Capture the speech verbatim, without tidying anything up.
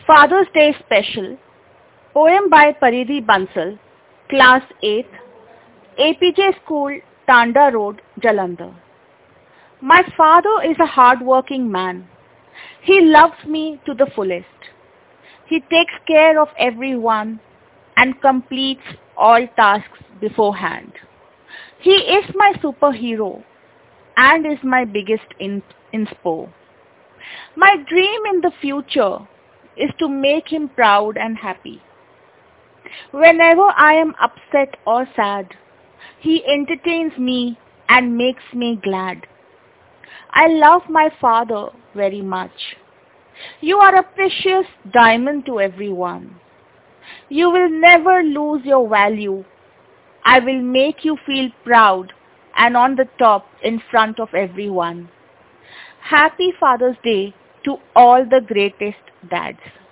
Father's Day Special, poem by Paridhi Bansal, Class eighth, A P J School, Tanda Road, Jalandhar. My father is a hard-working man. He loves me to the fullest. He takes care of everyone and completes all tasks beforehand. He is my superhero and is my biggest in- inspo. My dream in the future is to make him proud and happy. Whenever I am upset or sad, he entertains me and makes me glad. I love my father very much. You are a precious diamond to everyone. You will never lose your value. I will make you feel proud and on the top in front of everyone. Happy Father's Day to all the greatest dads.